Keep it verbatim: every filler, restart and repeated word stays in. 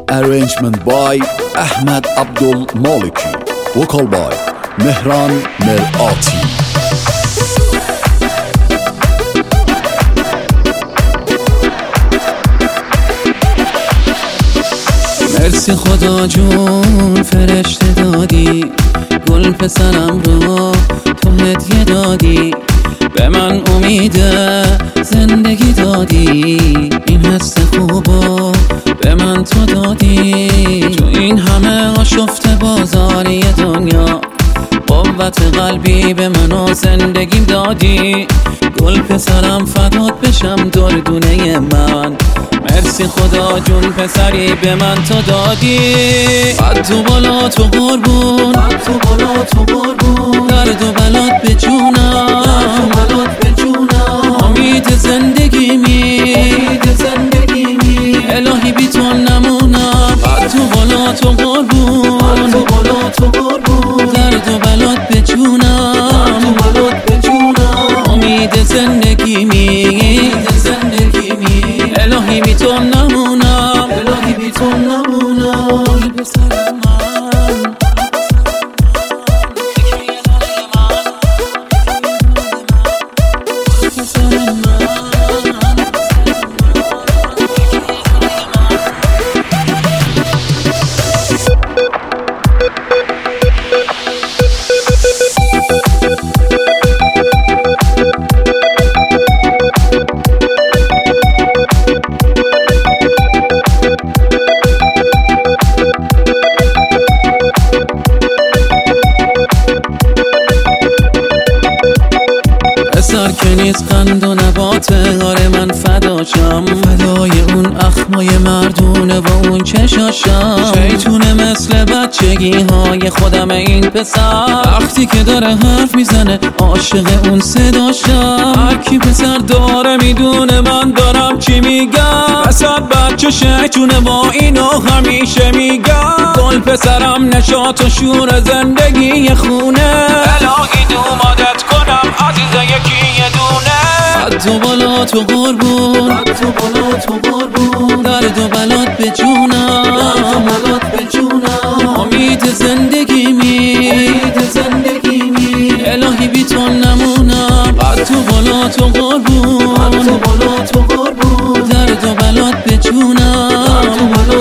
Arrangement by Ahmed Abdul Maliki. Vocal by Mehran Merati. مرسی خدا جون فرشته دادی، گل پسرم رو تو هدیه دادی، به من امید زندگی دادی، این حس خوبو به من تو دادی. تو این همه آشفته بازاری دنیا، قوت قلبی به من و زندگیم دادی. گل پسرم فدات بشم دردونه من، مرسی خدا جون پسری به من تو دادی. قد تو بالا تو قربون، قد تو بالا تو قربون، درد و بلات به جونم، درد و بلات به جونم، امید زندگی می، امید زندگی می، الهی بی تو نمونم. قد تو بالا تو قربون، قد تو بالا تو قربون، درد و بلات به جونم، درد و بلات به جونم، امید زندگی می، امید زندگی می، الهی بی تو نمونم، الهی بی تو نمونم. پسر من پسر که نیست قند و نباته، آره من فداشم، فدای اون اخمای مردونه و اون چشاشم. شیطونه مثل بچگی های خودم این پسر، وقتی که داره حرف میزنه عاشق اون صداشم. هر کی پسر داره میدونه من دارم چی میگم، پسر بچه شیطونه با اینو همیشه میگم. گل پسرم نشاط و شور زندگی خونه، الهی دومادت کنم عزیزه یکی یه دونه. قد تو بالا تو قربون، قد تو بالا تو قربون، درد و بلات به جونم، درد و بلات به جونم، امید زندگی می، امید زندگی می، الهی بی تو نمونم. قد تو بالا تو قربون، قد تو بالا تو قربون، درد و بلات به جونم، درد و بلات